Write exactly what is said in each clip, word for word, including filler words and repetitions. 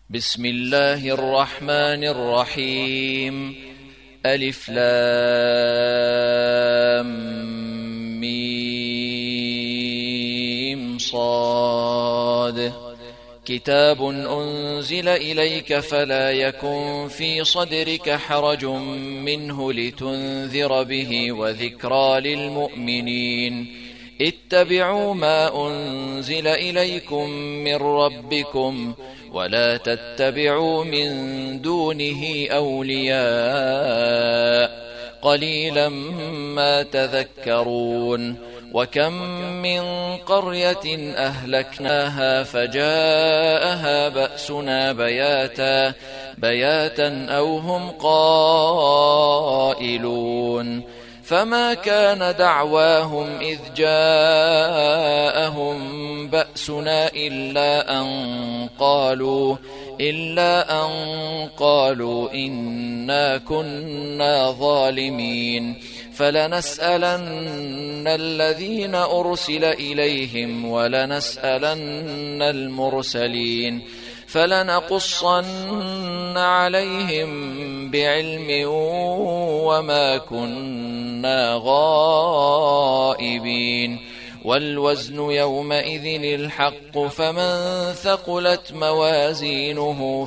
بسم الله الرحمن الرحيم. ألف لام ميم صاد. كتاب أنزل إليك فلا يكن في صدرك حرج منه لتنذر به وذكرى للمؤمنين. اتبعوا ما أنزل إليكم من ربكم ولا تتبعوا من دونه أولياء قليلا ما تذكرون. وكم من قرية أهلكناها فجاءها بأسنا بياتا بياتا أو هم قائلون. فما كان دعواهم إذ جاءهم بأسنا إلا أن قالوا إلا أن قالوا إنا كنا ظالمين. فلنسألن الذين أرسل إليهم ولنسألن المرسلين فلنقصن عليهم بعلم وما كنا غائبين. والوزن يومئذ الحق فمن ثقلت موازينه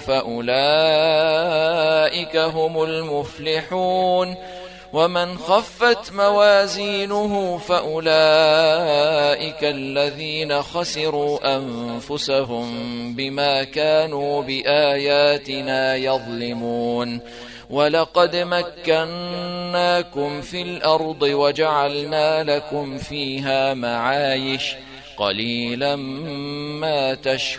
فأولئك هم المفلحون ومن خفت موازينه فأولئك الذين خسروا أنفسهم بما كانوا بآياتنا يظلمون. ولقد مكناكم في الأرض وجعلنا لكم فيها معايش قليلا ما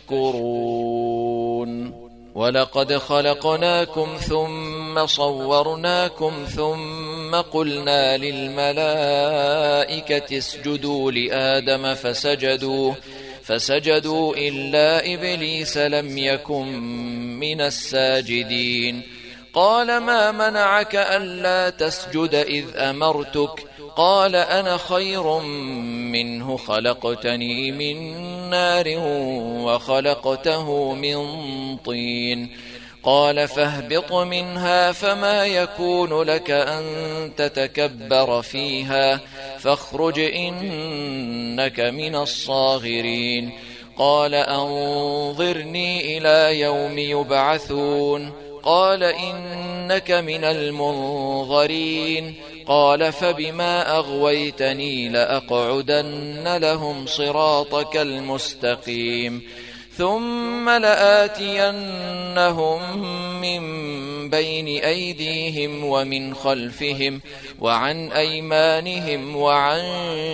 تشكرون. ولقد خلقناكم ثم صورناكم ثم قلنا للملائكة اسجدوا لآدم فسجدوا فسجدوا إلا إبليس لم يكن من الساجدين. قال ما منعك ألا تسجد إذ أمرتك؟ قال أنا خير منه خلقتني من نار وخلقته من طين. قال فاهبط منها فما يكون لك أن تتكبر فيها فاخرج إنك من الصاغرين. قال أنظرني إلى يوم يبعثون. قال إنك من المنظرين. قال فبما أغويتني لأقعدن لهم صراطك المستقيم ثم لآتينهم من بين أيديهم ومن خلفهم وعن أيمانهم وعن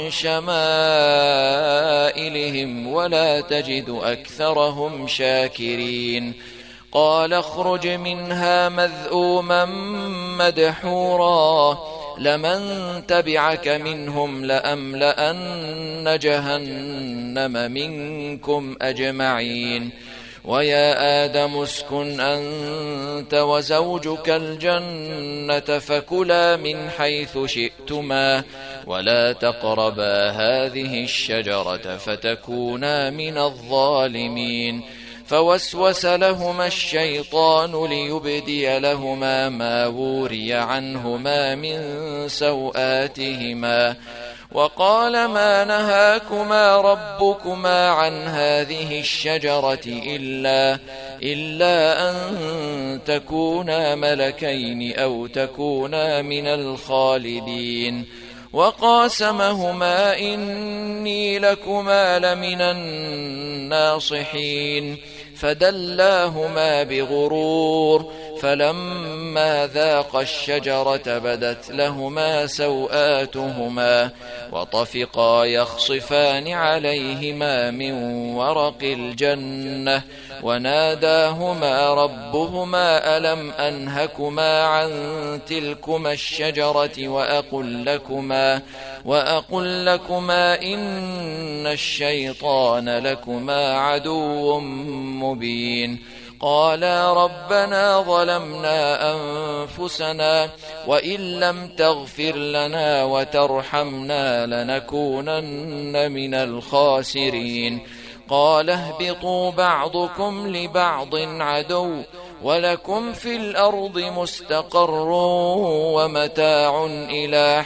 شمائلهم ولا تجد أكثرهم شاكرين. قال اخرج منها مذءوما مدحورا لمن تبعك منهم لأملأن جهنم منكم أجمعين. ويا آدم اسكن أنت وزوجك الجنة فكلا من حيث شئتما ولا تقربا هذه الشجرة فتكونا من الظالمين. فوسوس لهما الشيطان ليبدي لهما ما وري عنهما من سوآتهما وقال ما نهاكما ربكما عن هذه الشجرة إلا, إلا أن تكونا ملكين أو تكونا من الخالدين. وقاسمهما إني لكما لمن الناصحين فدلاهما بغرور فلما ذاقا الشجرة بدت لهما سوآتهما وطفقا يخصفان عليهما من ورق الجنة وناداهما ربهما ألم أنهكما عن تلكما الشجرة وأقل لكما, وأقل لكما إن الشيطان لكما عدو مبين. قالا ربنا ظلمنا أنفسنا وإن لم تغفر لنا وترحمنا لنكونن من الخاسرين. قال اهبطوا بعضكم لبعض عدو ولكم في الأرض مستقر ومتاع إلى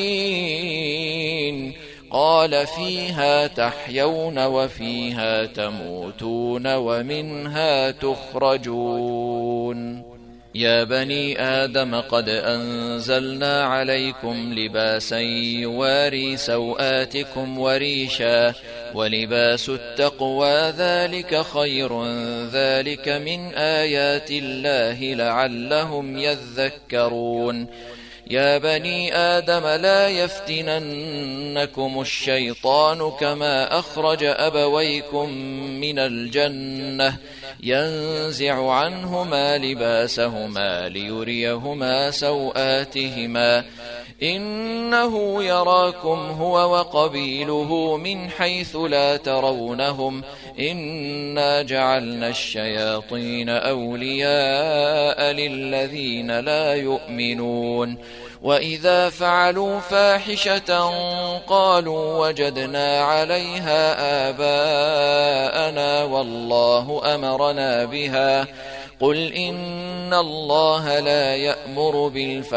حين قال فيها تحيون وفيها تموتون ومنها تخرجون يا بني آدم قد أنزلنا عليكم لباسا يواري سوآتكم وريشا ولباس التقوى ذلك خير ذلك من آيات الله لعلهم يذكرون يا بني آدم لا يفتننكم الشيطان كما أخرج أبويكم من الجنة ينزع عنهما لباسهما ليريهما سوآتهما إنه يراكم هو وقبيله من حيث لا ترونهم إنا جعلنا الشياطين أولياء للذين لا يؤمنون وإذا فعلوا فاحشة قالوا وجدنا عليها آباءنا والله أمرنا بها قل إن الله لا يأمر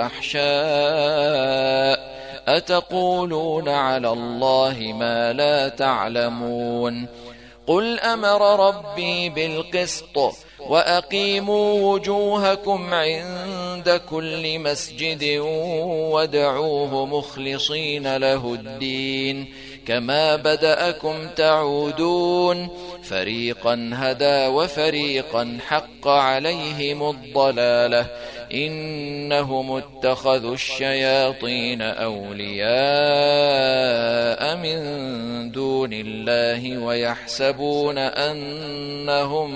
بالفحشاء أتقولون على الله ما لا تعلمون قل أمر ربي بالقسط وأقيموا وجوهكم عند كل مسجد وادعوه مخلصين له الدين كما بدأكم تعودون فريقا هدى وفريقا حق عليهم الضلالة إنهم اتخذوا الشياطين أولياء من دون الله ويحسبون أنهم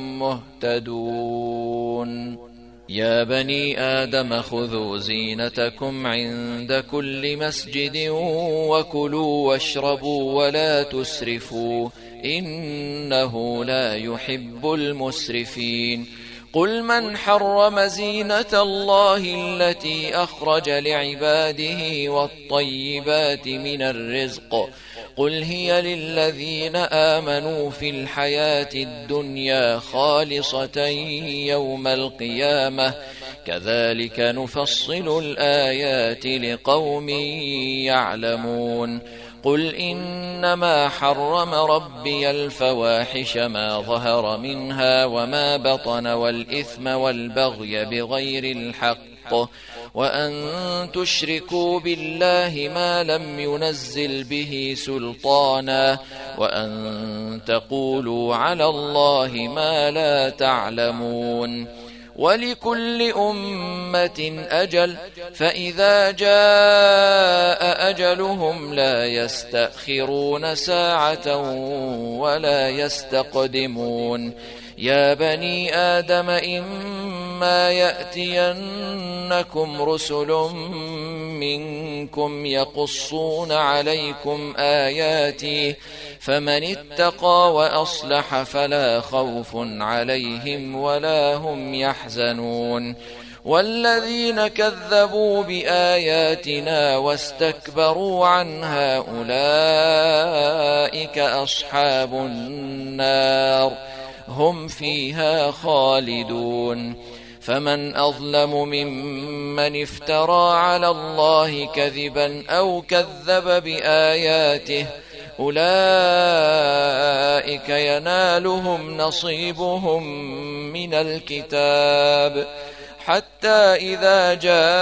مهتدون يا بني آدم خذوا زينتكم عند كل مسجد وكلوا واشربوا ولا تسرفوا إنه لا يحب المسرفين قل من حرم زينة الله التي أخرج لعباده والطيبات من الرزق قل هي للذين آمنوا في الحياة الدنيا خالصة يوم القيامة كذلك نفصل الآيات لقوم يعلمون قل إنما حرم ربي الفواحش ما ظهر منها وما بطن والإثم والبغي بغير الحق وأن تشركوا بالله ما لم ينزل به سلطانا وأن تقولوا على الله ما لا تعلمون ولكل أمة أجل فإذا جاء أجلهم لا يستأخرون ساعة ولا يستقدمون يا بني آدم إما يأتينكم رسل منكم يقصون عليكم آياتي فمن اتقى وأصلح فلا خوف عليهم ولا هم يحزنون والذين كذبوا بآياتنا واستكبروا عنها أولئك أصحاب النار هم فيها خالدون فمن أظلم ممن افترى على الله كذبا أو كذب بآياته أولئك ينالهم نصيبهم من الكتاب حتى إذا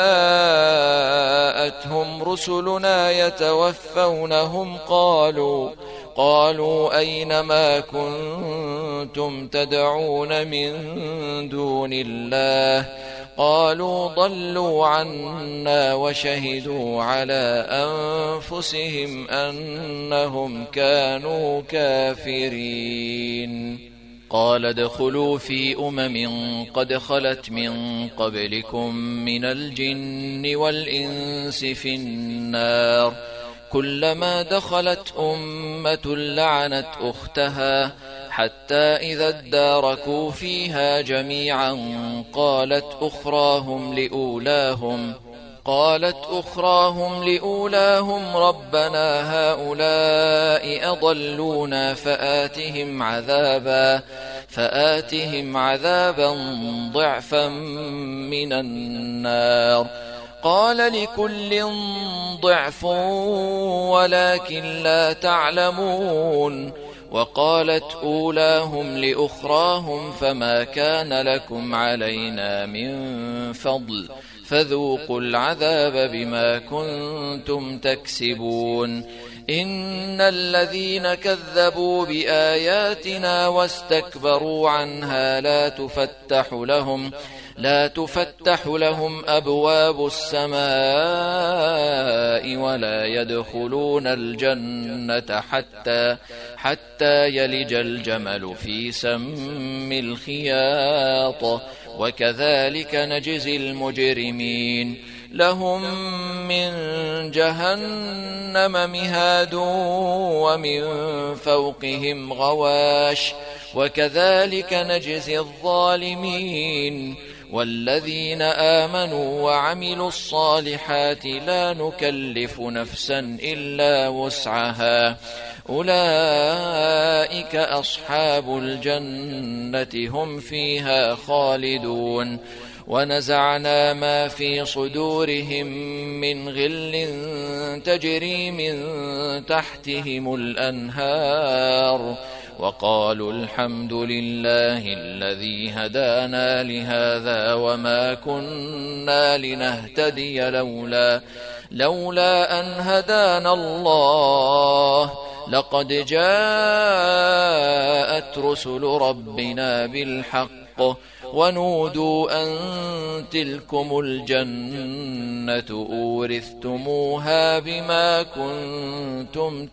جاءتهم رسلنا يتوفونهم قالوا قالوا أين ما كنتم تدعون من دون الله قالوا ضلوا عنا وشهدوا على أنفسهم أنهم كانوا كافرين قال ادخلوا في أمم قد خلت من قبلكم من الجن والإنس في النار كلما دخلت أمة لعنت أختها حتى إذا اداركوا فيها جميعا قالت أخراهم لأولاهم قالت أخراهم لأولاهم ربنا هؤلاء أضلونا فآتهم عذابا فآتهم عذابا ضعفا من النار قال لكل ضعف ولكن لا تعلمون وقالت أولاهم لأخراهم فما كان لكم علينا من فضل فذوقوا العذاب بما كنتم تكسبون إن الذين كذبوا بآياتنا واستكبروا عنها لا تفتح لهم لا تفتح لهم أبواب السماء ولا يدخلون الجنة حتى حتى يلج الجمل في سم الخياط وكذلك نجزي المجرمين لهم من جهنم مهاد ومن فوقهم غواش وكذلك نجزي الظالمين والذين آمنوا وعملوا الصالحات لا نكلف نفسا إلا وسعها أولئك أصحاب الجنة هم فيها خالدون ونزعنا ما في صدورهم من غل تجري من تحتهم الأنهار وقالوا الحمد لله الذي هدانا لهذا وما كنا لنهتدي لولا لولا أن هدانا الله لقد جاءت رسل ربنا بالحق ونودوا أن تلكم الجنة أورثتموها بما كنتم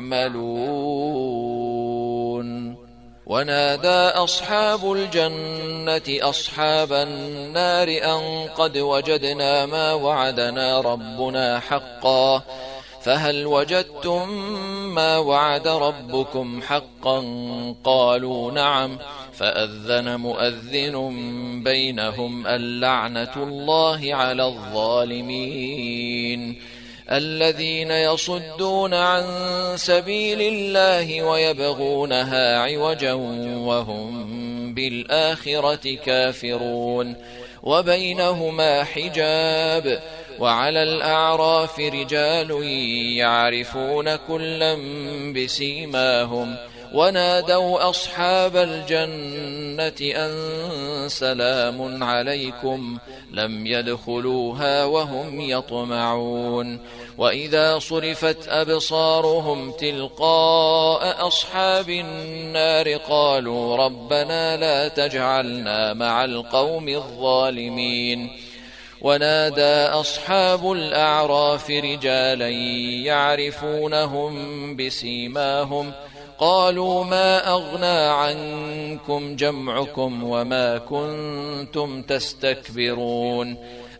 تعملون ونادى أصحاب الجنة أصحاب النار أن قد وجدنا ما وعدنا ربنا حقا فهل وجدتم ما وعد ربكم حقا قالوا نعم فأذن مؤذن بينهم اللعنة الله على الظالمين الذين يصدون عن سبيل الله ويبغونها عوجا وهم بالآخرة كافرون وبينهما حجاب وعلى الأعراف رجال يعرفون كلا بسيماهم ونادوا أصحاب الجنة أن سلام عليكم لم يدخلوها وهم يطمعون وإذا صرفت أبصارهم تلقاء أصحاب النار قالوا ربنا لا تجعلنا مع القوم الظالمين ونادى أصحاب الأعراف رجالا يعرفونهم بسيماهم قالوا ما أغنى عنكم جمعكم وما كنتم تستكبرون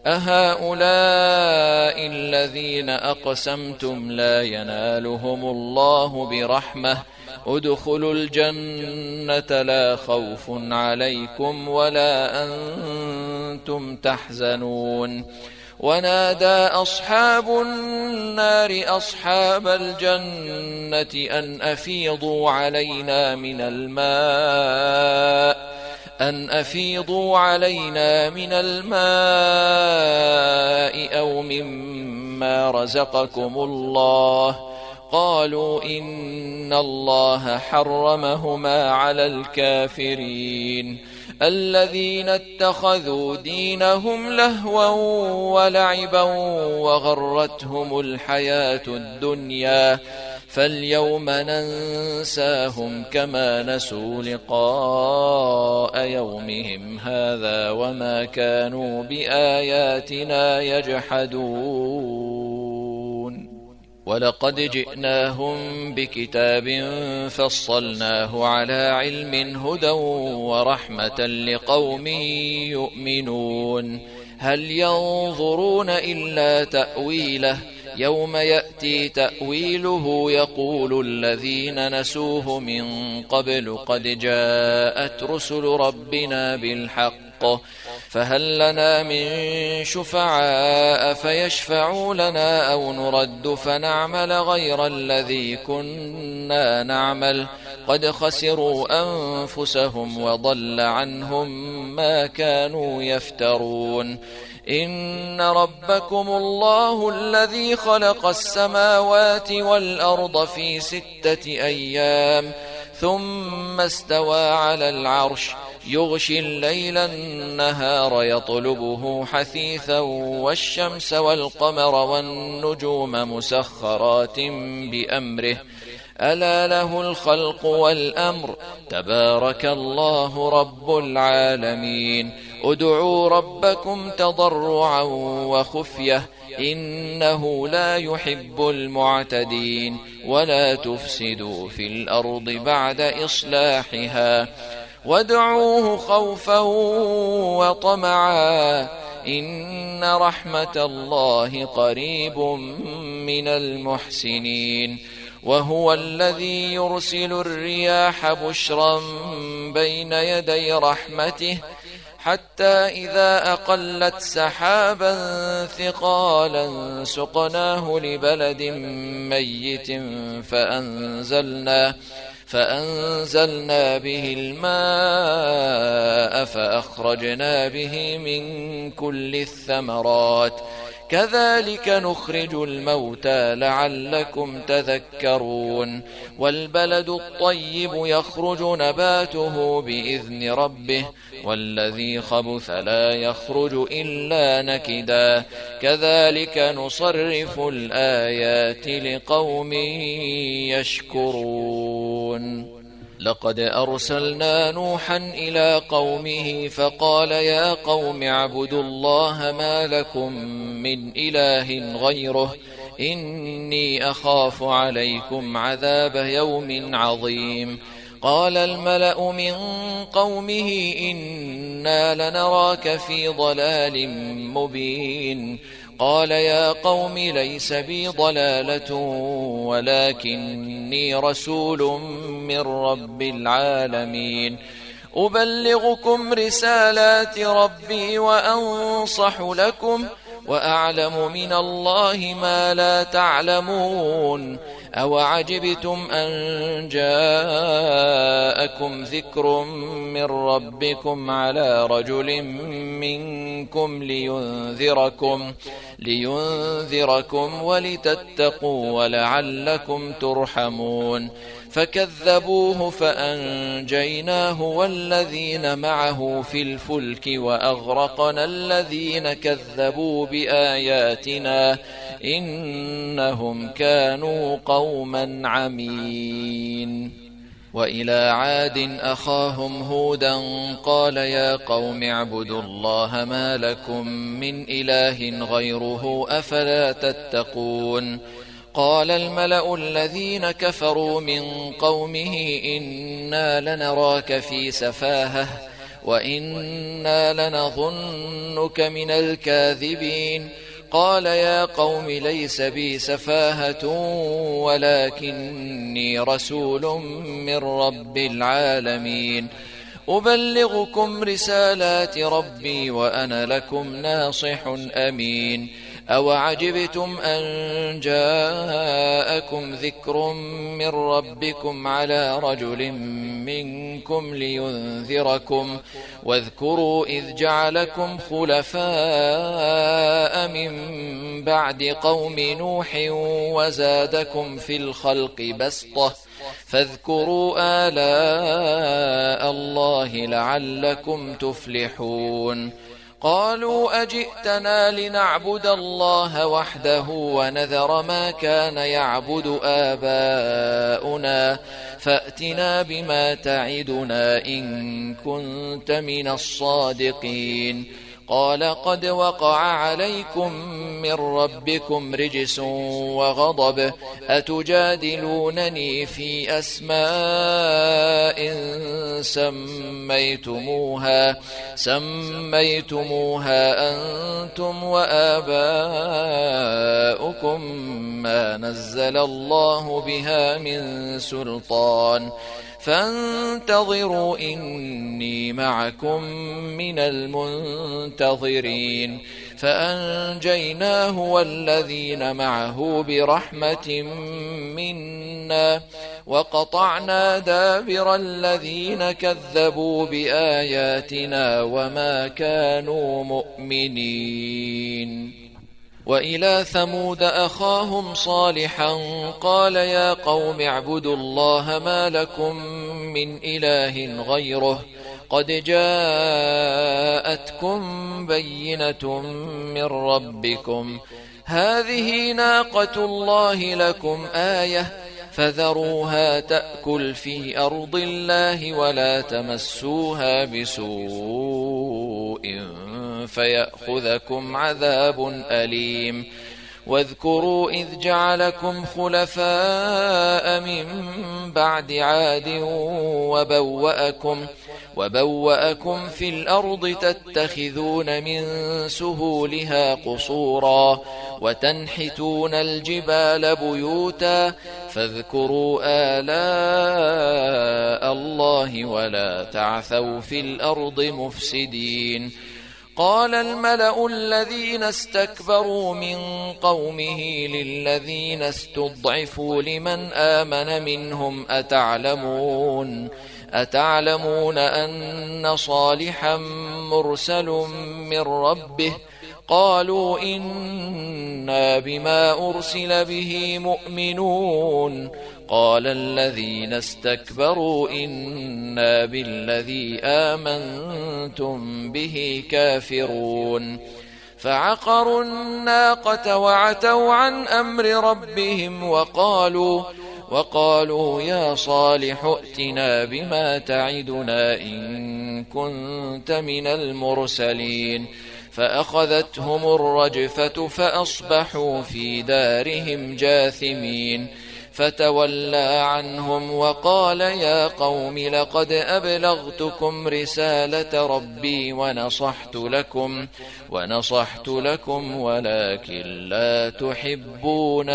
أهؤلاء الذين أقسمتم لا ينالهم الله برحمة ادخلوا الجنة لا خوف عليكم ولا أنتم تحزنون ونادى أصحاب النار أصحاب الجنة أن أفيضوا علينا من الماء أن أفيضوا علينا من الماء أو مما رزقكم الله قالوا إن الله حرمهما على الكافرين الذين اتخذوا دينهم لهوا ولعبا وغرتهم الحياة الدنيا فاليوم ننساهم كما نسوا لقاء يومهم هذا وما كانوا بآياتنا يجحدون ولقد جئناهم بكتاب فصلناه على علم هدى ورحمة لقوم يؤمنون هل ينظرون إلا تأويله يوم يأتي تأويله يقول الذين نسوه من قبل قد جاءت رسل ربنا بالحق فهل لنا من شفعاء فيشفعوا لنا أو نرد فنعمل غير الذي كنا نعمل قد خسروا أنفسهم وضل عنهم ما كانوا يفترون. إن ربكم الله الذي خلق السماوات والأرض في ستة أيام ثم استوى على العرش يغشي الليل النهار يطلبه حثيثا والشمس والقمر والنجوم مسخرات بأمره ألا له الخلق والأمر تبارك الله رب العالمين. ادعوا ربكم تضرعا وخفية إنه لا يحب المعتدين ولا تفسدوا في الأرض بعد إصلاحها وادعوه خوفا وطمعا إن رحمة الله قريب من المحسنين. وهو الذي يرسل الرياح بشرا بين يدي رحمته حتى إذا أقلت سحابا ثقالا سقناه لبلد ميت فأنزلنا فأنزلنا به الماء فأخرجنا به من كل الثمرات كذلك نخرج الموتى لعلكم تذكرون. والبلد الطيب يخرج نباته بإذن ربه والذي خبث لا يخرج إلا نكدا كذلك نصرف الآيات لقوم يشكرون. لقد أرسلنا نوحا إلى قومه فقال يا قوم اعبدوا الله ما لكم من إله غيره إني أخاف عليكم عذاب يوم عظيم. قال الملأ من قومه إنا لنراك في ضلال مبين. قال يا قوم ليس بي ضلالة ولكني رسول من رب العالمين أبلغكم رسالات ربي وأنصح لكم وأعلم من الله ما لا تعلمون. أوعجبتم أن جاءكم ذكر من ربكم على رجل منكم لينذركم لينذركم ولتتقوا ولعلكم ترحمون. فكذبوه فأنجيناه والذين معه في الفلك وأغرقنا الذين كذبوا بآياتنا إنهم كانوا قوما عمين. وإلى عاد أخاهم هودا قال يا قوم اعبدوا الله ما لكم من إله غيره أفلا تتقون. قال الملأ الذين كفروا من قومه إنا لنراك في سفاهة وإنا لنظنك من الكاذبين. قال يا قوم ليس بي سفاهة ولكني رسول من رب العالمين أبلغكم رسالات ربي وأنا لكم ناصح أمين. أوعجبتم أن جاءكم ذكر من ربكم على رجل منكم لينذركم واذكروا إذ جعلكم خلفاء من بعد قوم نوح وزادكم في الخلق بسطة فاذكروا آلاء الله لعلكم تفلحون. قالوا أجئتنا لنعبد الله وحده ونذر ما كان يعبد آباؤنا فأتنا بما تعدنا إن كنت من الصادقين. قال قد وقع عليكم من ربكم رجس وغضب أتجادلونني في أسماء سميتموها سميتموها أنتم وآباؤكم ما نزل الله بها من سلطان فانتظروا إني معكم من المنتظرين فأنجيناه والذين معه برحمة منا وقطعنا دابر الذين كذبوا بآياتنا وما كانوا مؤمنين. وإلى ثمود أخاهم صالحا قال يا قوم اعبدوا الله ما لكم من إله غيره قد جاءتكم بينة من ربكم هذه ناقة الله لكم آية فذروها تأكل في أرض الله ولا تمسوها بسوء فيأخذكم عذاب أليم. واذكروا إذ جعلكم خلفاء من بعد عاد وبوأكم, وبوأكم في الأرض تتخذون من سهولها قصورا وتنحتون الجبال بيوتا فاذكروا آلاء الله ولا تعثوا في الأرض مفسدين. قال الملأ الذين استكبروا من قومه للذين استضعفوا لمن آمن منهم أتعلمون أتعلمون أن صالحا مرسل من ربه قالوا إنا بما أرسل به مؤمنون. قال الذين استكبروا إنا بالذي آمنتم به كافرون. فعقروا الناقة وعتوا عن أمر ربهم وقالوا وقالوا يا صالح ائتنا بما تعدنا إن كنت من المرسلين. فأخذتهم الرجفة فأصبحوا في دارهم جاثمين. فتولى عنهم وقال يا قوم لقد أبلغتكم رسالة ربي ونصحت لكم ونصحت لكم ولكن لا تحبون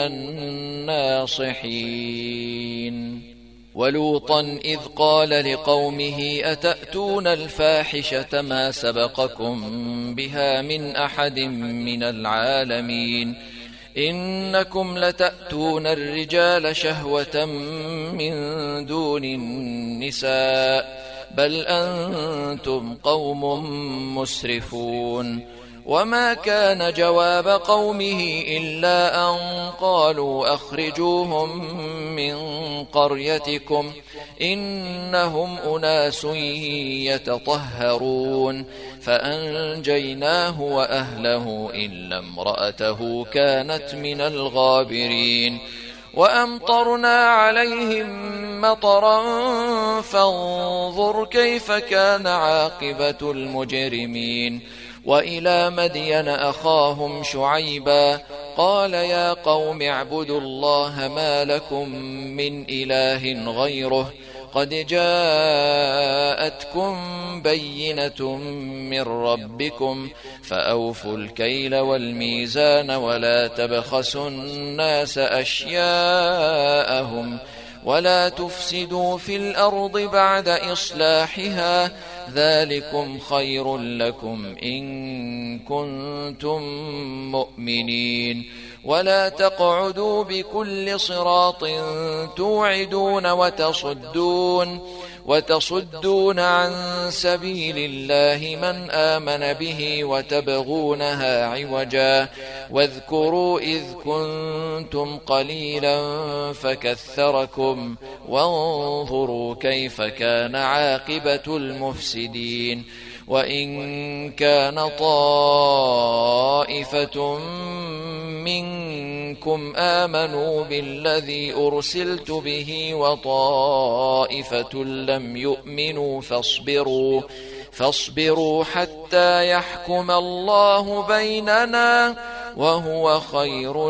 الناصحين. ولوطا إذ قال لقومه أتأتون الفاحشة ما سبقكم بها من أحد من العالمين إنكم لتأتون الرجال شهوة من دون النساء بل أنتم قوم مسرفون. وما كان جواب قومه إلا أن قالوا أخرجوهم من قريتكم إنهم أناس يتطهرون. فأنجيناه وأهله إلا امرأته كانت من الغابرين. وأمطرنا عليهم مطرا فانظر كيف كان عاقبة المجرمين. وإلى مدين أخاهم شعيبا قال يا قوم اعبدوا الله ما لكم من إله غيره قد جاءتكم بينة من ربكم فأوفوا الكيل والميزان ولا تبخسوا الناس أشياءهم ولا تفسدوا في الأرض بعد إصلاحها ذلكم خير لكم إن كنتم مؤمنين. ولا تقعدوا بكل صراط توعدون وتصدون وتصدون عن سبيل الله من آمن به وتبغونها عوجا واذكروا إذ كنتم قليلا فكثركم وانظروا كيف كان عاقبة المفسدين. وإن كان طائفة منكم آمنوا بالذي أرسلت به وطائفة لم يؤمنوا فاصبروا فاصبروا حتى يحكم الله بيننا وهو خير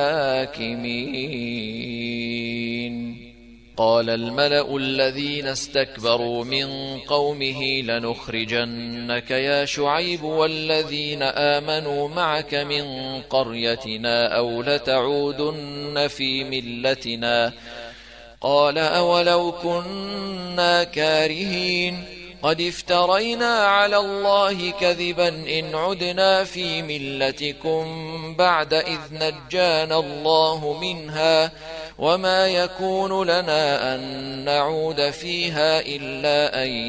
الحاكمين. قال الملأ الذين استكبروا من قومه لنخرجنك يا شعيب والذين آمنوا معك من قريتنا أو لتعودن في ملتنا قال أولو كنا كارهين قد افترينا على الله كذبا إن عدنا في ملتكم بعد إذ نجانا الله منها وما يكون لنا أن نعود فيها إلا أن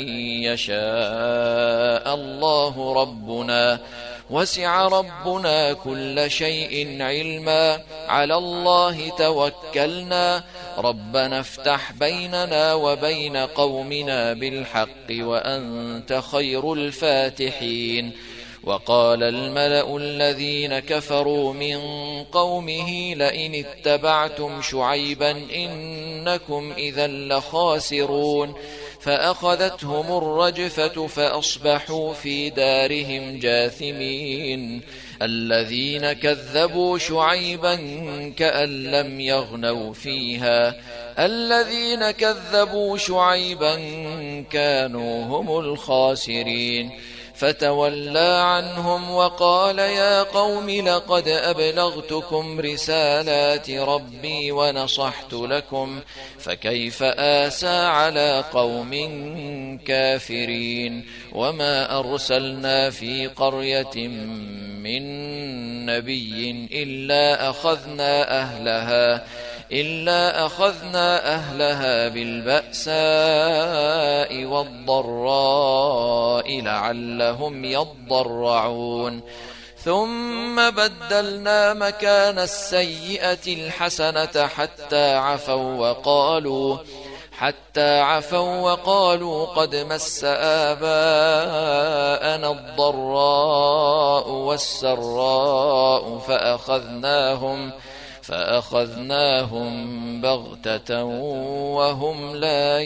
يشاء الله ربنا وسع ربنا كل شيء علما على الله توكلنا ربنا افتح بيننا وبين قومنا بالحق وأنت خير الفاتحين. وقال الملأ الذين كفروا من قومه لئن اتبعتم شعيبا إنكم إذا لخاسرون فأخذتهم الرجفة فأصبحوا في دارهم جاثمين. الذين كذبوا شعيبا كأن لم يغنوا فيها الذين كذبوا شعيبا كانوا هم الخاسرين. فتولى عنهم وقال يا قوم لقد أبلغتكم رسالات ربي ونصحت لكم فكيف آسى على قوم كافرين. وما أرسلنا في قرية من نبي إلا أخذنا أهلها إلا أخذنا أهلها بالبأساء والضراء لعلهم يضرعون ثم بدلنا مكان السيئة الحسنة حتى عفوا وقالوا حتى عفوا وقالوا قد مس آباءنا الضراء والسراء فأخذناهم فأخذناهم بغتة وهم لا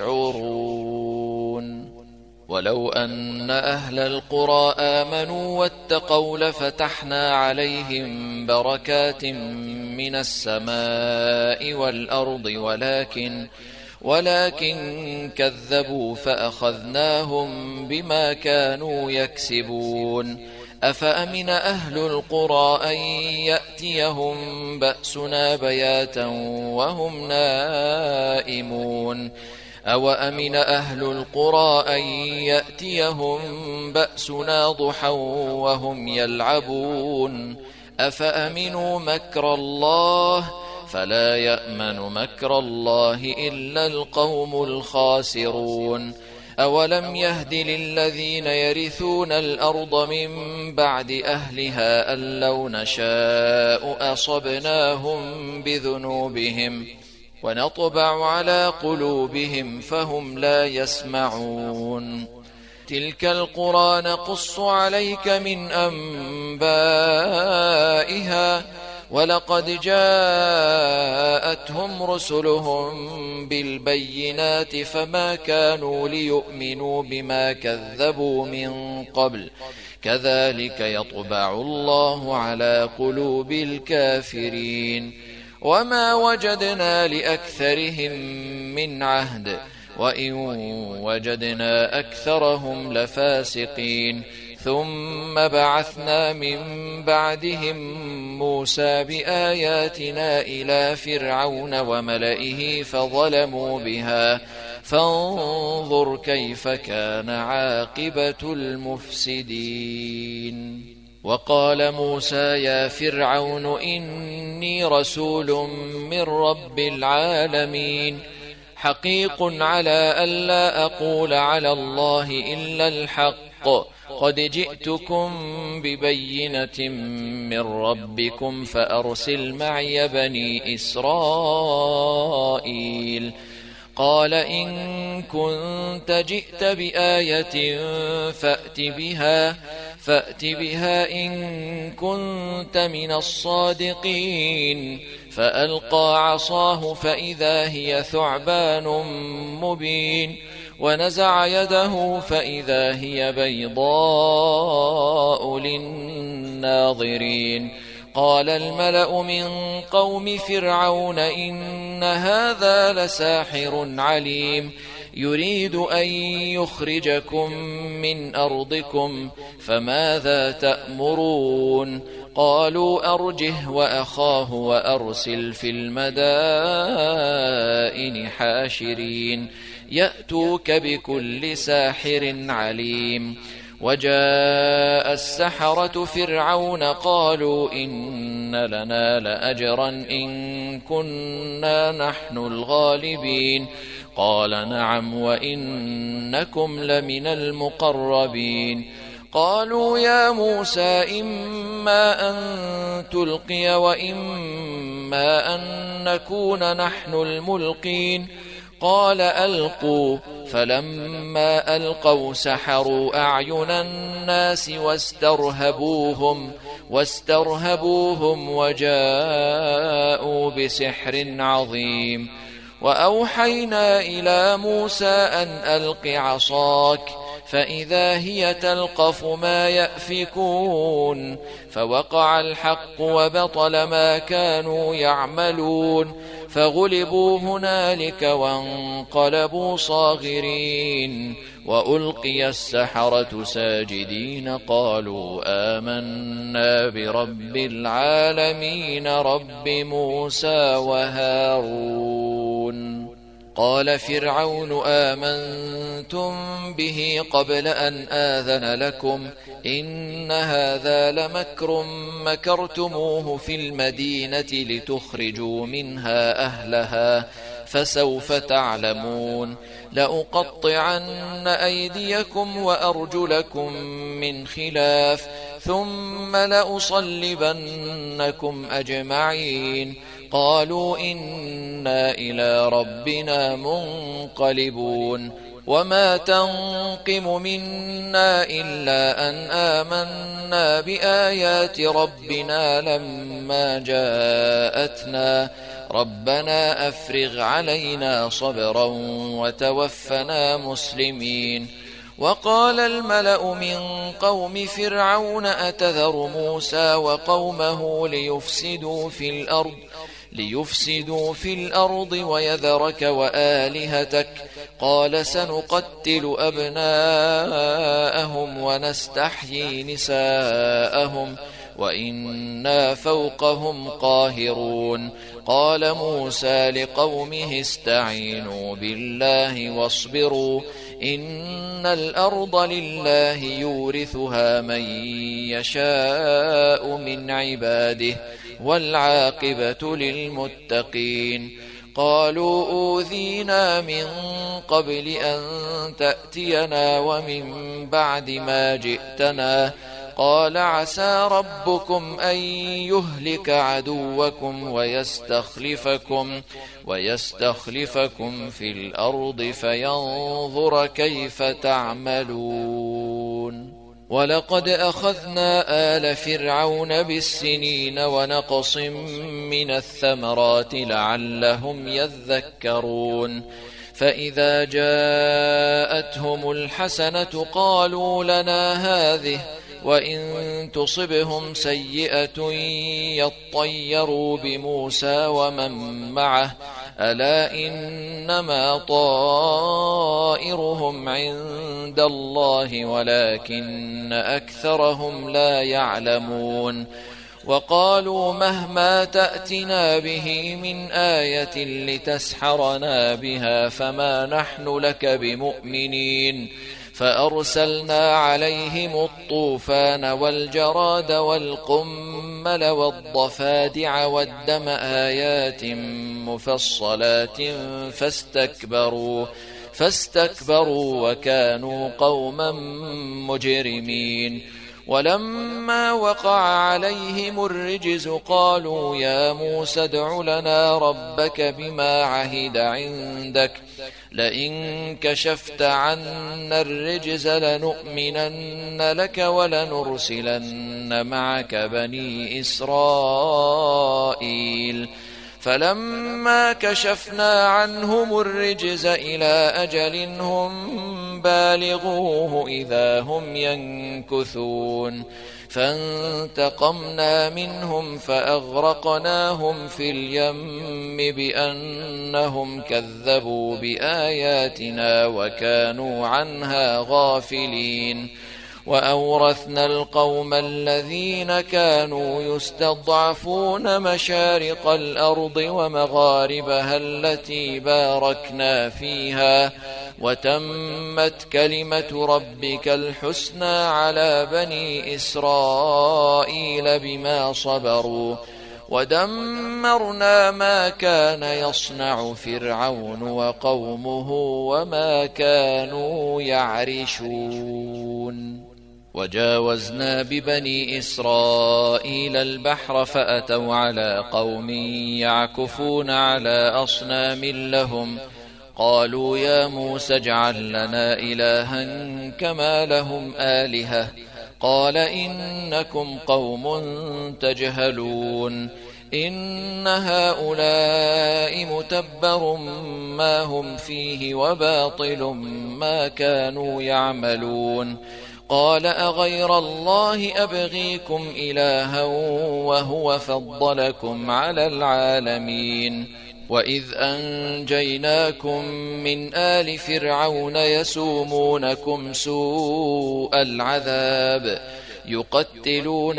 يشعرون. ولو أن أهل القرى آمنوا واتقوا لفتحنا عليهم بركات من السماء والأرض ولكن ولكن كذبوا فأخذناهم بما كانوا يكسبون. أفأمن أهل القرى أن يأتيهم بأسنا بياتا وهم نائمون أو أمن أهل القرى أن يأتيهم بأسنا ضحى وهم يلعبون أفأمنوا مكر الله فلا يأمن مكر الله إلا القوم الخاسرون. أولم يهد للذين يرثون الأرض من بعد أهلها أن لو نشاء أصبناهم بذنوبهم ونطبع على قلوبهم فهم لا يسمعون. تلك القرى نقص عليك من أنبائها ولقد جاءتهم رسلهم بالبينات فما كانوا ليؤمنوا بما كذبوا من قبل كذلك يطبع الله على قلوب الكافرين. وما وجدنا لأكثرهم من عهد وإن وجدنا أكثرهم لفاسقين. ثم بعثنا من بعدهم موسى بآياتنا إلى فرعون وملئه فظلموا بها فانظر كيف كان عاقبة المفسدين. وقال موسى يا فرعون إني رسول من رب العالمين حقيق على ألا أقول على الله إلا الحق قد جئتكم ببينة من ربكم فأرسل معي بني إسرائيل. قال إن كنت جئت بآية فأت بها فأت بها إن كنت من الصادقين. فألقى عصاه فإذا هي ثعبان مبين ونزع يده فإذا هي بيضاء للناظرين. قال الملأ من قوم فرعون إن هذا لساحر عليم يريد أن يخرجكم من أرضكم فماذا تأمرون. قالوا أرجه وأخاه وأرسل في المدائن حاشرين يأتوك بكل ساحر عليم. وجاء السحرة فرعون قالوا إن لنا لأجرا إن كنا نحن الغالبين قال نعم وإنكم لمن المقربين. قالوا يا موسى إما أن تلقي وإما أن نكون نحن الملقين قال ألقوا. فلما ألقوا سحروا أعين الناس واسترهبوهم واسترهبوهم وجاءوا بسحر عظيم. وأوحينا إلى موسى أن ألق عصاك فإذا هي تلقف ما يأفكون فوقع الحق وبطل ما كانوا يعملون فغلبوا هنالك وانقلبوا صاغرين. وألقي السحرة ساجدين قالوا آمنا برب العالمين رب موسى وهارون. قال فرعون آمنتم به قبل أن آذن لكم إن هذا لمكر مكرتموه في المدينة لتخرجوا منها أهلها فسوف تعلمون. لأقطعن أيديكم وأرجلكم من خلاف ثم لأصلبنكم أجمعين. قالوا إنا إلى ربنا منقلبون. وما تنقم منا إلا أن آمنا بآيات ربنا لما جاءتنا ربنا أفرغ علينا صبرا وتوفنا مسلمين. وقال الملأ من قوم فرعون أتذر موسى وقومه ليفسدوا في الأرض ليفسدوا في الأرض ويذرك وآلهتك قال سنقتل أبناءهم ونستحيي نساءهم وإنا فوقهم قاهرون. قال موسى لقومه استعينوا بالله واصبروا إن الأرض لله يورثها من يشاء من عباده والعاقبة للمتقين. قالوا أوذينا من قبل أن تأتينا ومن بعد ما جئتنا قال عسى ربكم أن يهلك عدوكم ويستخلفكم ويستخلفكم في الأرض فينظر كيف تعملون. ولقد أخذنا آل فرعون بالسنين ونقص من الثمرات لعلهم يذكرون. فإذا جاءتهم الحسنة قالوا لنا هذه وإن تصبهم سيئة يطيروا بموسى ومن معه ألا إنما طائرهم عند الله ولكن أكثرهم لا يعلمون. وقالوا مهما تأتنا به من آية لتسحرنا بها فما نحن لك بمؤمنين. فأرسلنا عليهم الطوفان والجراد والقمل والضفادع والدم آيات مفصلات فاستكبروا فاستكبروا وكانوا قوما مجرمين. ولما وقع عليهم الرجز قالوا يا موسى ادع لنا ربك بما عهد عندك لئن كشفت عنا الرجز لنؤمنن لك ولنرسلن معك بني إسرائيل. فلما كشفنا عنهم الرجز إلى أجل هم بالغوه إذا هم ينكثون. فانتقمنا منهم فأغرقناهم في اليم بأنهم كذبوا بآياتنا وكانوا عنها غافلين. وأورثنا القوم الذين كانوا يستضعفون مشارق الأرض ومغاربها التي باركنا فيها وتمت كلمة ربك الحسنى على بني إسرائيل بما صبروا ودمرنا ما كان يصنع فرعون وقومه وما كانوا يعرشون. وجاوزنا ببني إسرائيل البحر فأتوا على قوم يعكفون على أصنام لهم قالوا يا موسى اجعل لنا إلها كما لهم آلهة قال إنكم قوم تجهلون إن هؤلاء متبر ما هم فيه وباطل ما كانوا يعملون قال أغير الله أبغيكم إلها وهو فضلكم على العالمين وإذ أنجيناكم من آل فرعون يسومونكم سوء العذاب يقتلون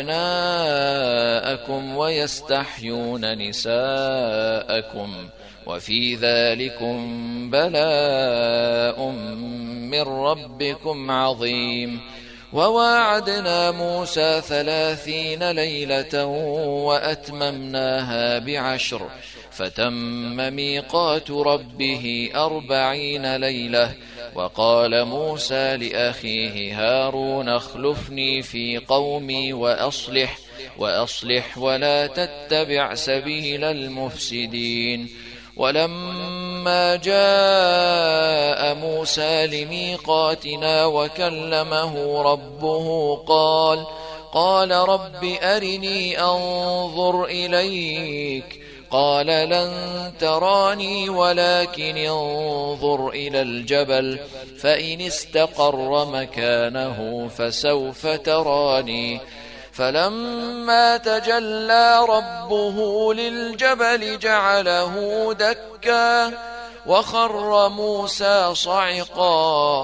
أبناءكم ويستحيون نساءكم وفي ذلكم بلاء من ربكم عظيم. وواعدنا موسى ثلاثين ليلة وأتممناها بعشر فتم ميقات ربه أربعين ليلة. وقال موسى لأخيه هارون اخلفني في قومي وأصلح وأصلح ولا تتبع سبيل المفسدين. ولما جاء موسى لميقاتنا وكلمه ربه قال قال رب أرني أنظر إليك قال لن تراني ولكن انظر إلى الجبل فإن استقر مكانه فسوف تراني. فلما تجلى ربه للجبل جعله دكا وخر موسى صعقا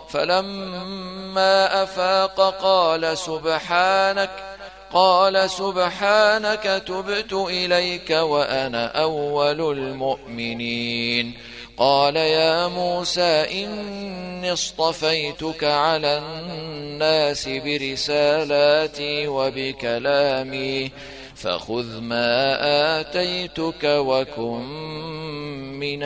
فلما أفاق قال سبحانك قال سبحانك تبت إليك وأنا أول المؤمنين. قال يا موسى إني اصطفيتك على الناس برسالاتي وبكلامي فخذ ما آتيتك وكن من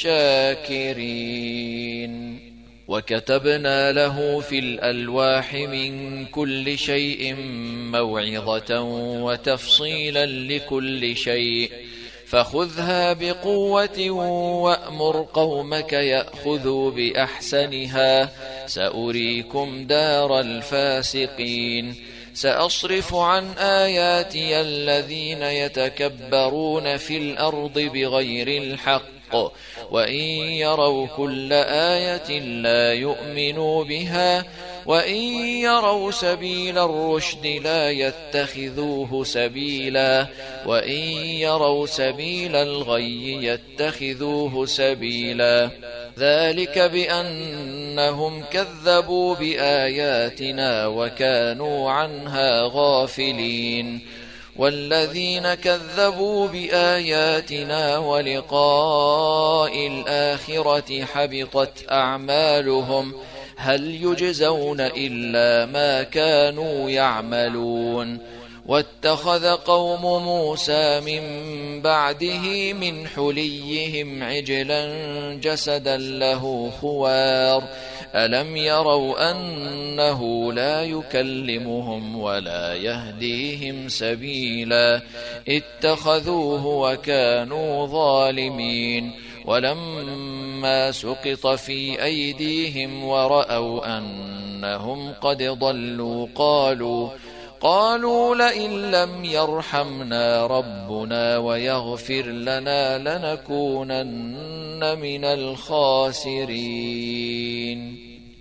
الشاكرين. وكتبنا له في الألواح من كل شيء موعظة وتفصيلا لكل شيء فخذها بقوة وأمر قومك يأخذوا بأحسنها سأريكم دار الفاسقين. سأصرف عن آياتي الذين يتكبرون في الأرض بغير الحق وإن يروا كل آية لا يؤمنوا بها وإن يروا سبيل الرشد لا يتخذوه سبيلا وإن يروا سبيل الغي يتخذوه سبيلا. ذلك بأنهم كذبوا بآياتنا وكانوا عنها غافلين. والذين كذبوا بآياتنا ولقاء الآخرة حبطت أعمالهم هل يجزون إلا ما كانوا يعملون. واتخذ قوم موسى من بعده من حليهم عجلا جسدا له خوار ألم يروا أنه لا يكلمهم ولا يهديهم سبيلا اتخذوه وكانوا ظالمين. ولما سقط في أيديهم ورأوا أنهم قد ضلوا قالوا قالوا لئن لم يرحمنا ربنا ويغفر لنا لنكونن من الخاسرين.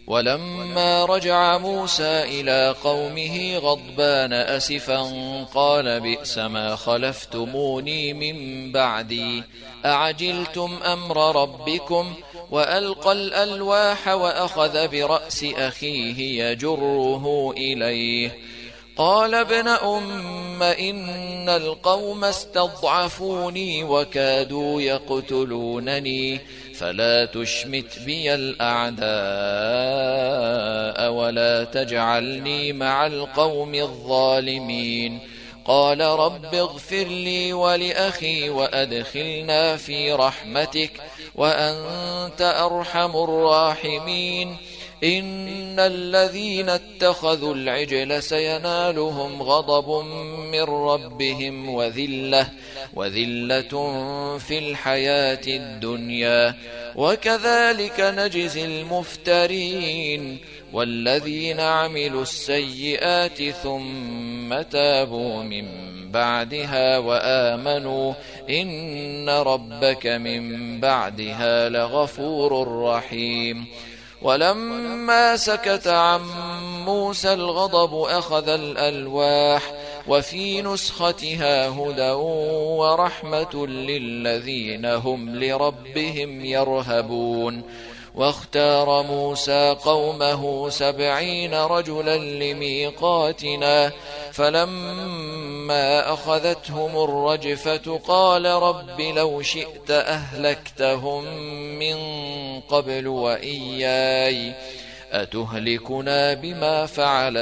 ولما رجع موسى إلى قومه غضبان أسفا قال بئس ما خلفتموني من بعدي أعجلتم أمر ربكم وألقى الألواح وأخذ برأس أخيه يجره إليه قال ابن أم إن القوم استضعفوني وكادوا يقتلونني فلا تشمت بي الأعداء ولا تجعلني مع القوم الظالمين قال رب اغفر لي ولأخي وأدخلنا في رحمتك وأنت أرحم الراحمين إن الذين اتخذوا العجل سينالهم غضب من ربهم وذلة وذلة في الحياة الدنيا وكذلك نجزي المفترين والذين عملوا السيئات ثم تابوا من بعدها وآمنوا إن ربك من بعدها لغفور رحيم ولما سكت عن موسى الغضب أخذ الألواح وفي نسختها هدى ورحمة للذين هم لربهم يرهبون واختار موسى قومه سبعين رجلا لميقاتنا فلما أخذتهم الرجفة قال رب لو شئت أهلكتهم من قبل وإياي أتهلكنا بما فعل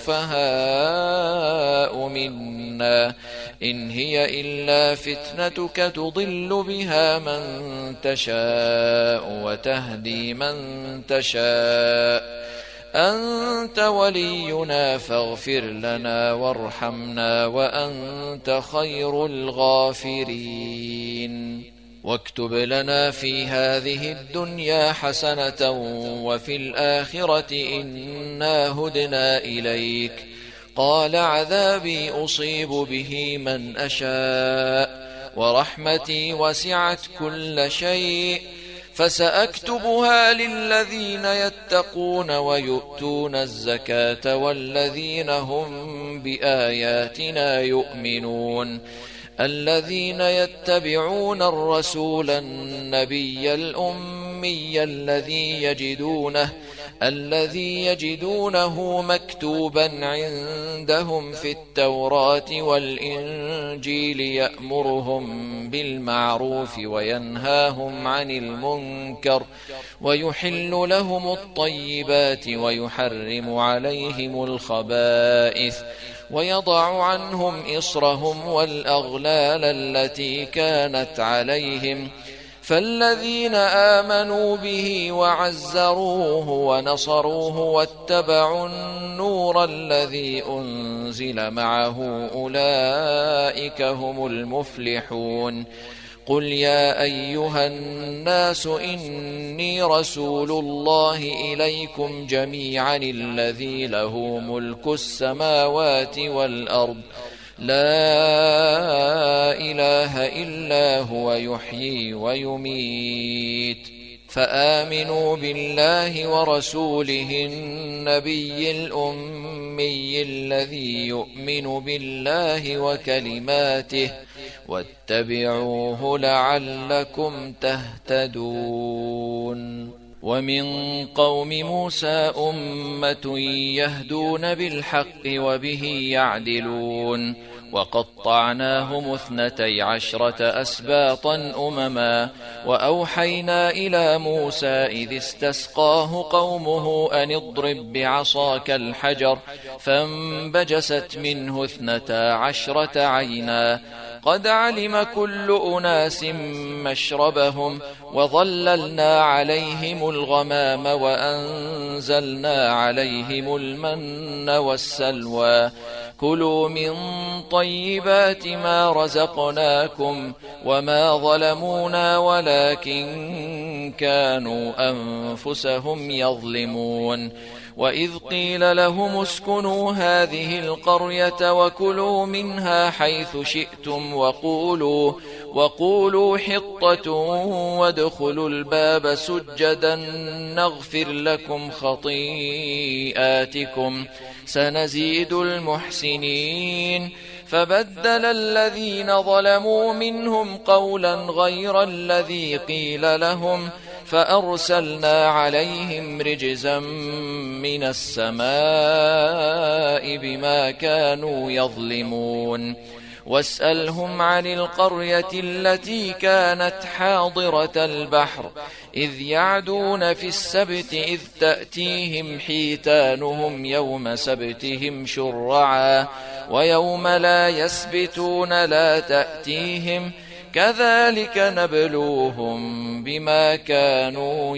السفهاء منا إن هي إلا فتنتك تضل بها من تشاء وتهدي من تشاء أنت ولينا فاغفر لنا وارحمنا وأنت خير الغافرين واكتب لنا في هذه الدنيا حسنة وفي الآخرة إنا هدنا إليك قال عذابي أصيب به من أشاء ورحمتي وسعت كل شيء فسأكتبها للذين يتقون ويؤتون الزكاة والذين هم بآياتنا يؤمنون الذين يتبعون الرسول النبي الأمي الذي يجدونه الذي يجدونه مكتوبا عندهم في التوراة والإنجيل يأمرهم بالمعروف وينهاهم عن المنكر ويحل لهم الطيبات ويحرم عليهم الخبائث ويضع عنهم إصرهم والأغلال التي كانت عليهم فالذين آمنوا به وعزروه ونصروه واتبعوا النور الذي أنزل معه أولئك هم المفلحون قل يا أيها الناس إني رسول الله إليكم جميعا الذي له ملك السماوات والأرض لا إله إلا هو يحيي ويميت فآمنوا بالله ورسوله النبي الأمي الذي يؤمن بالله وكلماته واتبعوه لعلكم تهتدون ومن قوم موسى أمة يهدون بالحق وبه يعدلون وقطعناهم اثنتي عشرة أسباطا أمما وأوحينا إلى موسى إذ استسقاه قومه أن اضرب بعصاك الحجر فانبجست منه اثنتا عشرة عينا قد علم كل أناس مشربهم وظللنا عليهم الغمام وأنزلنا عليهم المن والسلوى كلوا من طيبات ما رزقناكم وما ظلمونا ولكن كانوا أنفسهم يظلمون وإذ قيل لهم اسكنوا هذه القرية وكلوا منها حيث شئتم وقولوا, وقولوا حطة وادخلوا الباب سجدا نغفر لكم خطيئاتكم سنزيد المحسنين. فبدل الذين ظلموا منهم قولا غير الذي قيل لهم فأرسلنا عليهم رجزا من السماء بما كانوا يظلمون. واسألهم عن القرية التي كانت حاضرة البحر إذ يعدون في السبت إذ تأتيهم حيتانهم يوم سبتهم شرعا ويوم لا يسبتون لا تأتيهم كذلك نبلوهم بما كانوا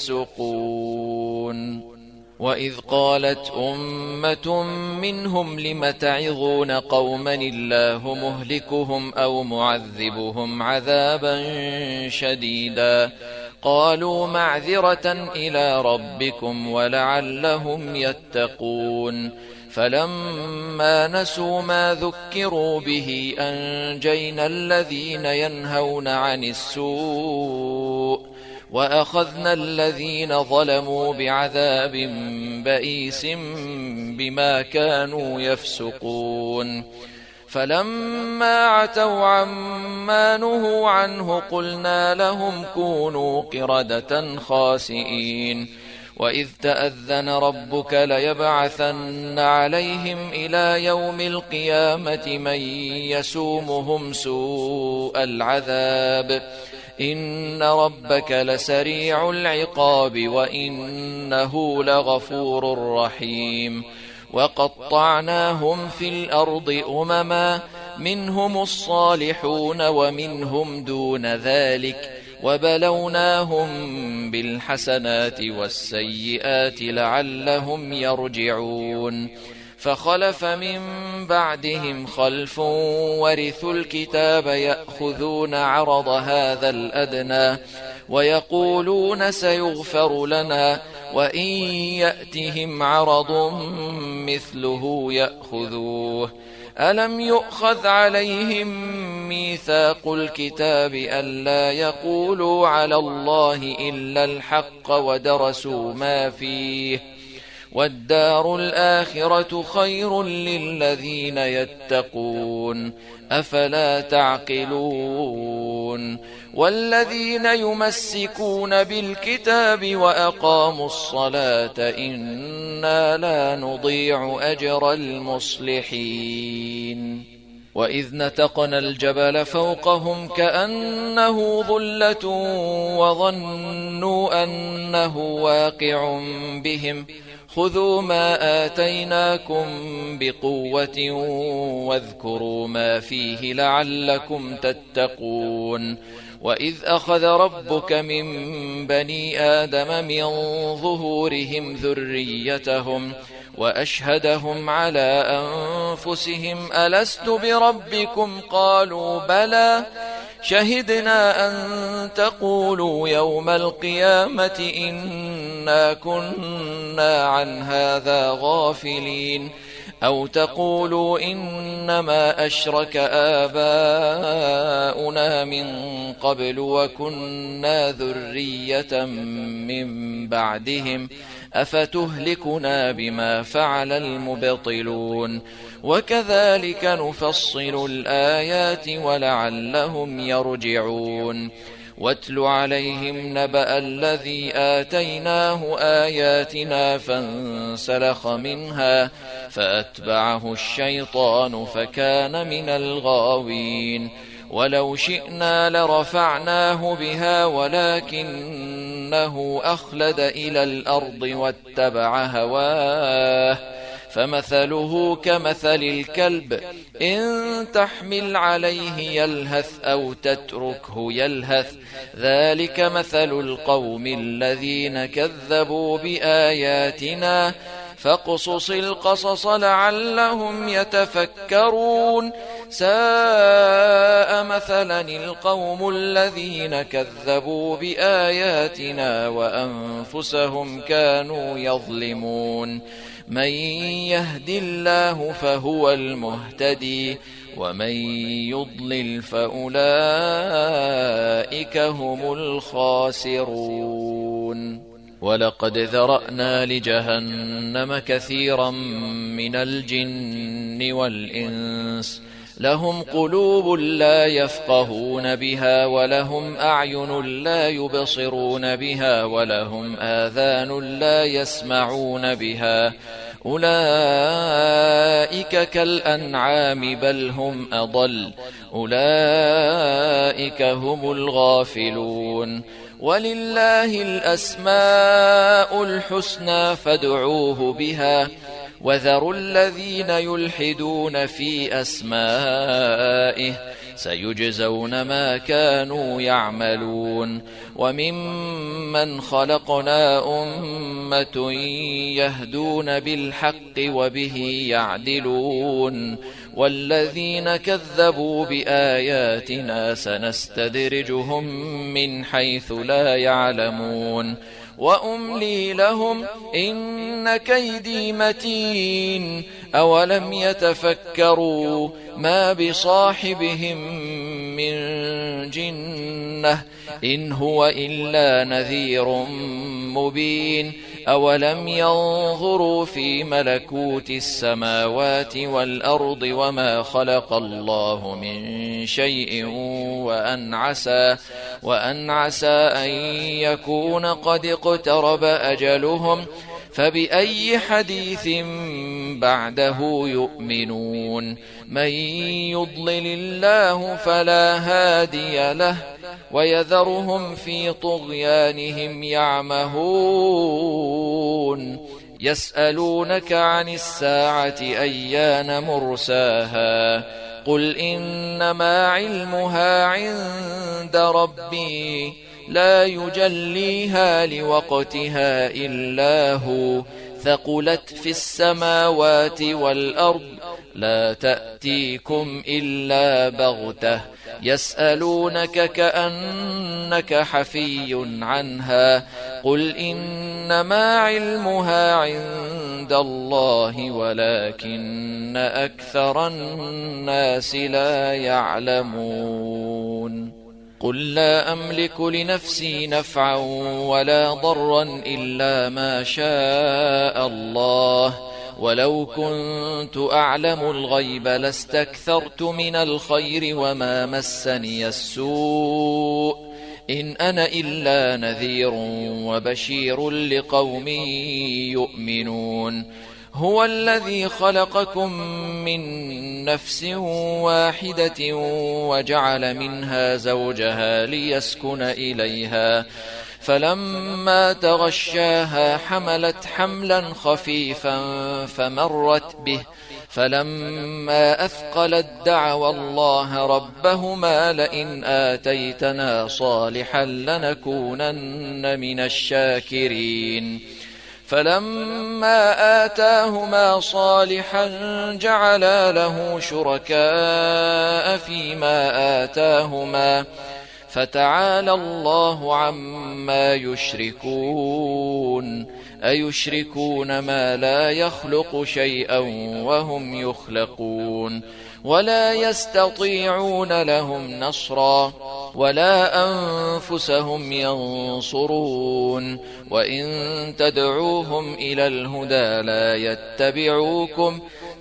يفسقون. وإذ قالت أمة منهم لم تعظون قوما الله مهلكهم أو معذبهم عذابا شديدا قالوا معذرة إلى ربكم ولعلهم يتقون. فلما نسوا ما ذكروا به أنجينا الذين ينهون عن السوء وأخذنا الذين ظلموا بعذاب بئيس بما كانوا يفسقون. فلما عتوا عما نهوا عنه قلنا لهم كونوا قردة خاسئين. وإذ تأذن ربك ليبعثن عليهم إلى يوم القيامة من يسومهم سوء العذاب إن ربك لسريع العقاب وإنه لغفور رحيم. وقطعناهم في الأرض أمما منهم الصالحون ومنهم دون ذلك وبلوناهم بالحسنات والسيئات لعلهم يرجعون. فخلف من بعدهم خلف ورثوا الكتاب يأخذون عرض هذا الأدنى ويقولون سيغفر لنا وإن يأتهم عرض مثله يأخذوه. ألم يؤخذ عليهم ميثاق الكتاب ألا يقولوا على الله إلا الحق ودرسوا ما فيه والدار الآخرة خير للذين يتقون أفلا تعقلون. والذين يمسكون بالكتاب وأقاموا الصلاة إنا لا نضيع أجر المصلحين. وإذ نتقنا الجبل فوقهم كأنه ظلة وظنوا أنه واقع بهم خذوا ما آتيناكم بقوة واذكروا ما فيه لعلكم تتقون. وإذ أخذ ربك من بني آدم من ظهورهم ذريتهم وأشهدهم على أنفسهم ألست بربكم قالوا بلى شهدنا أن تقولوا يوم القيامة إنا كنا عن هذا غافلين أو تقولوا إنما أشرك آباؤنا من قبل وكنا ذرية من بعدهم أفتهلكنا بما فعل المبطلون وكذلك نفصل الآيات ولعلهم يرجعون. واتل عليهم نبأ الذي آتيناه آياتنا فانسلخ منها فأتبعه الشيطان فكان من الغاوين. ولو شئنا لرفعناه بها ولكنه أخلد إلى الأرض واتبع هواه فمثله كمثل الكلب إن تحمل عليه يلهث أو تتركه يلهث ذلك مثل القوم الذين كذبوا بآياتنا فاقصص القصص لعلهم يتفكرون ساء مثلا القوم الذين كذبوا بآياتنا وأنفسهم كانوا يظلمون. من يهد الله فهو المهتدي ومن يضلل فأولئك هم الخاسرون ولقد ذرأنا لجهنم كثيرا من الجن والإنس لهم قلوب لا يفقهون بها ولهم أعين لا يبصرون بها ولهم آذان لا يسمعون بها أولئك كالأنعام بل هم أضل أولئك هم الغافلون ولله الأسماء الحسنى فادعوه بها وذروا الذين يلحدون في أسمائه سيجزون ما كانوا يعملون وممن خلقنا أمة يهدون بالحق وبه يعدلون والذين كذبوا بآياتنا سنستدرجهم من حيث لا يعلمون وأملي لهم إن كيدي متين أولم يتفكروا ما بصاحبهم من جنة إن هو إلا نذير مبين أولم ينظروا في ملكوت السماوات والأرض وما خلق الله من شيء وأن عسى, وأن عسى أن يكون قد اقترب أجلهم فبأي حديث بعده يؤمنون من يضلل الله فلا هادي له ويذرهم في طغيانهم يعمهون يسألونك عن الساعة أيان مرساها قل إنما علمها عند ربي لا يجليها لوقتها إلا هو ثقلت في السماوات والأرض لا تأتيكم إلا بغتة يسألونك كأنك حفي عنها قل إنما علمها عند الله ولكن أكثر الناس لا يعلمون قل لا أملك لنفسي نفعا ولا ضرا إلا ما شاء الله ولو كنت أعلم الغيب لاستكثرت من الخير وما مسني السوء إن أنا إلا نذير وبشير لقوم يؤمنون هو الذي خلقكم من نفس واحدة وجعل منها زوجها ليسكن إليها فلما تغشاها حملت حملا خفيفا فمرت به فلما أثقلت دعوا الله ربهما لئن آتيتنا صالحا لنكونن من الشاكرين فلما آتاهما صالحا جعلا له شركاء فيما آتاهما فتعالى الله عما يشركون أيشركون ما لا يخلق شيئا وهم يخلقون ولا يستطيعون لهم نصرا ولا أنفسهم ينصرون وإن تدعوهم إلى الهدى لا يتبعوكم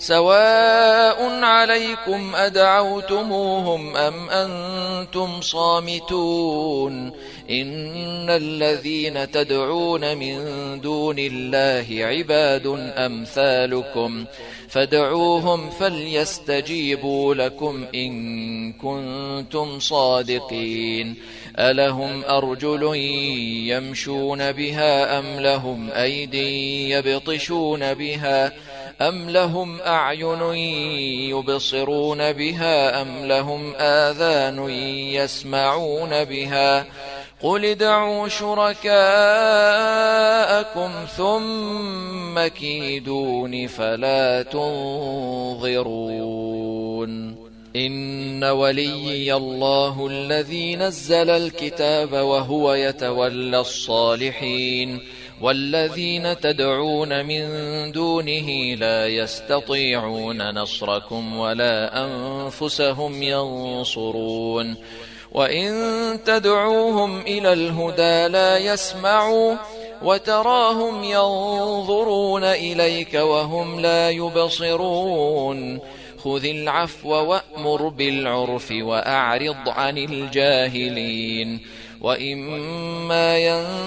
سواء عليكم أدعوتموهم أم أنتم صامتون إن الذين تدعون من دون الله عباد أمثالكم فادعوهم فليستجيبوا لكم إن كنتم صادقين ألهم أرجل يمشون بها أم لهم أيدي يبطشون بها أم لهم أعين يبصرون بها أم لهم آذان يسمعون بها قل ادعوا شركاءكم ثم كيدون فلا تنظرون إن وليي الله الذي نزل الكتاب وهو يتولى الصالحين والذين تدعون من دونه لا يستطيعون نصركم ولا أنفسهم ينصرون وإن تدعوهم إلى الهدى لا يسمعوا وتراهم ينظرون إليك وهم لا يبصرون خذ العفو وأمر بالعرف وأعرض عن الجاهلين وإما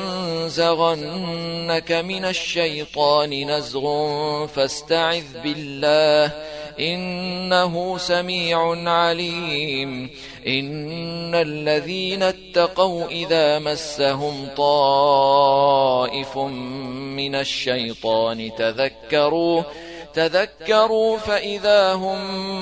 ينزغنك من الشيطان نزغ فاستعذ بالله إنه سميع عليم إن الذين اتقوا إذا مسهم طائف من الشيطان تذكروا تذكروا فإذا هم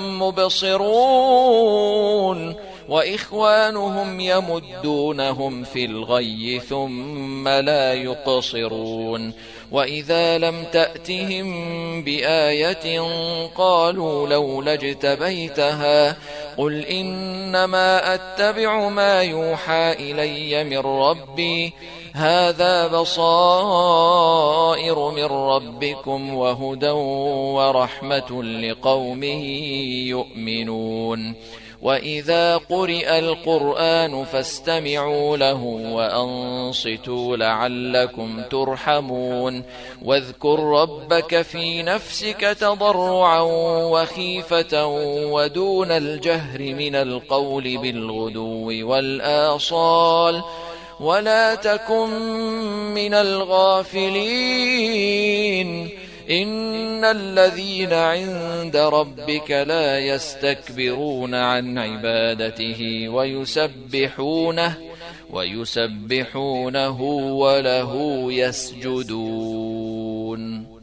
مبصرون وإخوانهم يمدونهم في الغي ثم لا يقصرون وإذا لم تأتهم بآية قالوا لولا اجتبيتها قل إنما أتبع ما يوحى إلي من ربي هذا بصائر من ربكم وهدى ورحمة لقوم يؤمنون وإذا قرئ القرآن فاستمعوا له وأنصتوا لعلكم ترحمون واذكر ربك في نفسك تضرعا وخيفة ودون الجهر من القول بالغدو والآصال ولا تكن من الغافلين إن الذين عند ربك لا يستكبرون عن عبادته ويسبحونه ويسبحونه وله يسجدون